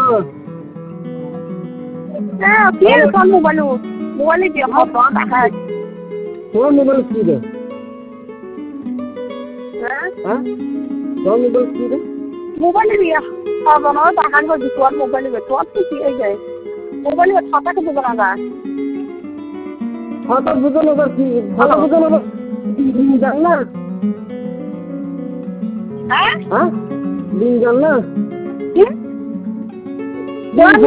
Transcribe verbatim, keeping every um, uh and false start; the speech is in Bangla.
হ্যাঁ কি কোন মোবাইল মোবাইল দিয়ে হব দেখা কোন মোবাইল কি রে হ্যাঁ হ্যাঁ কোন মোবাইল কি রে মোবাইল দিয়ে হব না দেখা গো তোর মোবাইল দিয়ে তোর কি এই যায় মোবাইল খাতা কে দেব না খাতা বুঝানো আবার কি খাতা বুঝানো আবার জান না হ্যাঁ হ্যাঁ দিন জান না কি